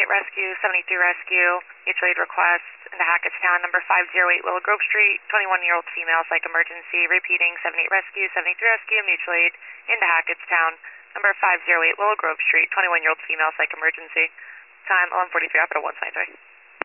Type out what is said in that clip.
78 Rescue, 73 Rescue, mutual aid request into Hackettstown, number 508 Willow Grove Street, 21-year-old female psych emergency, repeating 78 Rescue, 73 Rescue, mutual aid into Hackettstown, number 508 Willow Grove Street, 21-year-old female psych emergency. Time 11:43, Operator 123.